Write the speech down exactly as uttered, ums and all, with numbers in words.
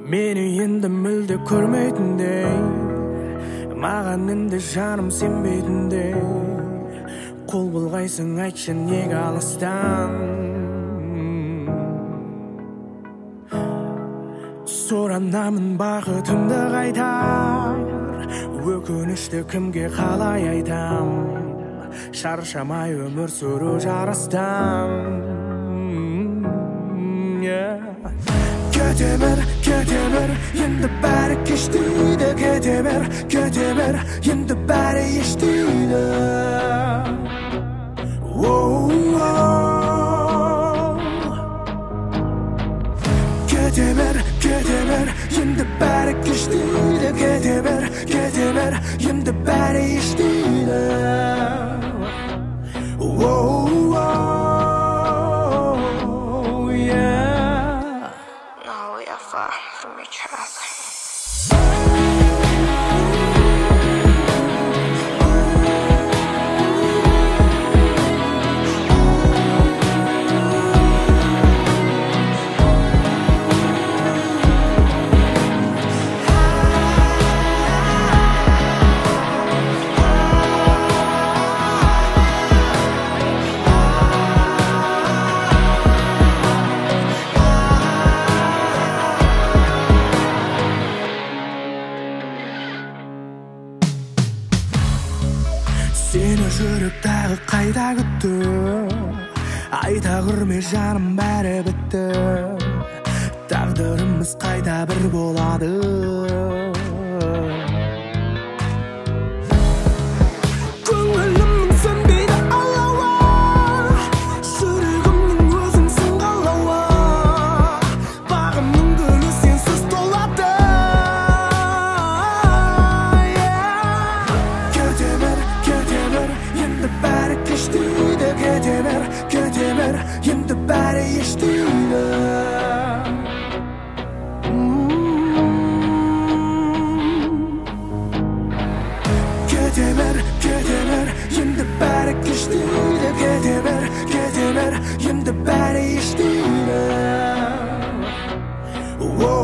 Meni endi мүлде көрмейтіндей, маған енді жаным сенбейтіндей. Қол бұлғайсың, айтшы неге алыстан? Соранамын бақытымды қайтар, өкінішті кімге қалай айтам? Шаршамай өмір сүру жарастан. Кете бер, кете бер, енді бәрі кеш дейді. Кете бер, кете бер, енді бәрі еш дейді. Кете бер, кете бер, енді бәрі кеш дейді. Кете бер, кете бер, енді бәрі еш дейді. From each other. Seni жүрек тағы қайда күтті, айта көрме жаным бәрі бітті. Тағдырымыз қайда бір болады. Көңілімнің сөнбейді алауы, жүрегімнің өзіңсің қалауы. Бағымның гүлі сенсіз толады. Енді бәрі кеш дейді. Кете бер, кете бер, енді бәрі еш дейді. Кете бер, кете бер, енді бәрі кеш дейді. Кете бер, кете бер, енді бәрі еш дейді.